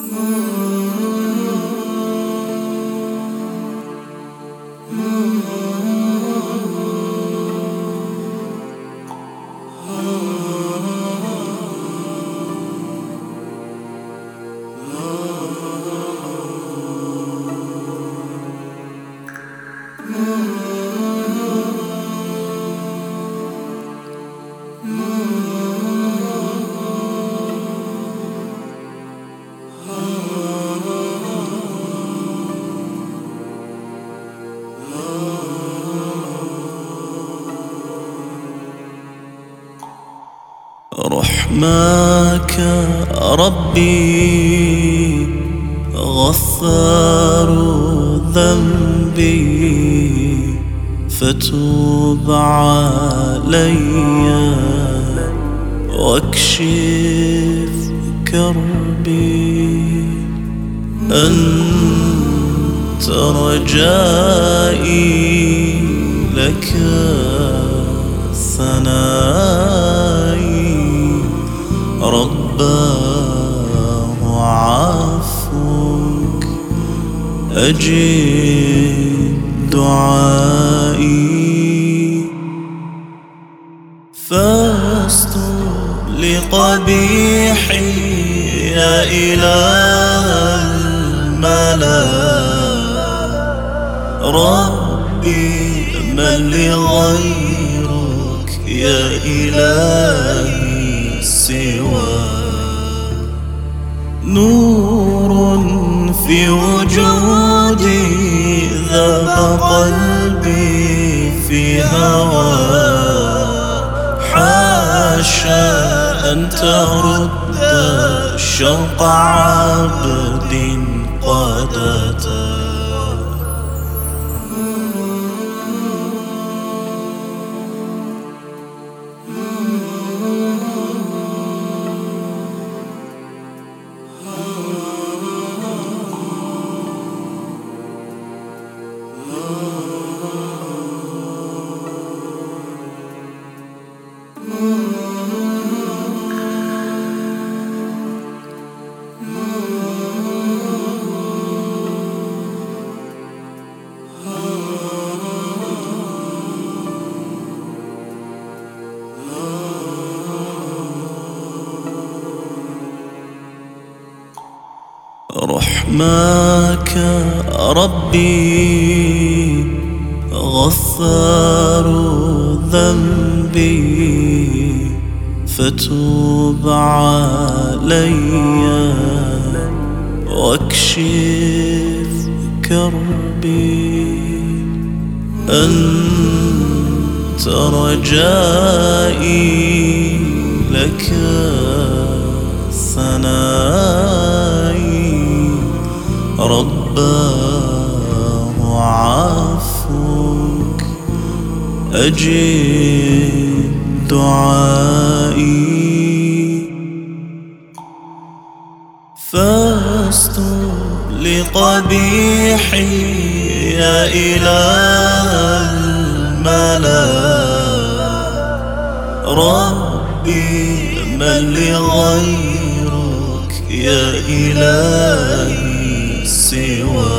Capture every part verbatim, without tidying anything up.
رحماك ربي غفار ذنبي، فتوب علي واكشف كربي. أنت رجائي لك ثنائي، رباه عفوك أجب دعائي. فاستر لقبيحي يا إله الملا، ربي من لغيرك يا إلهي سوى. نور في وجودي ذاب قلبي في هوى، حاشا أن ترد شوق عبد قد أتى. رحماك ربي غفار ذنبي، فتوب علي واكشف كربي. أنت رجائي لك ثنائي، رباه عفوك أجب دعائي. فاستر لقبيحي يا إله الملا، ربي من لغيرك يا إلهي سوى.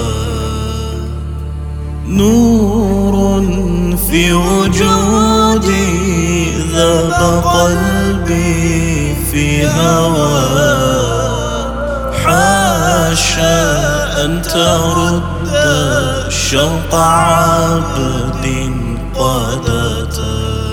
نور في وجودي ذاب قلبي في هوى، حاشا أن ترد شوق عبد قد أتى.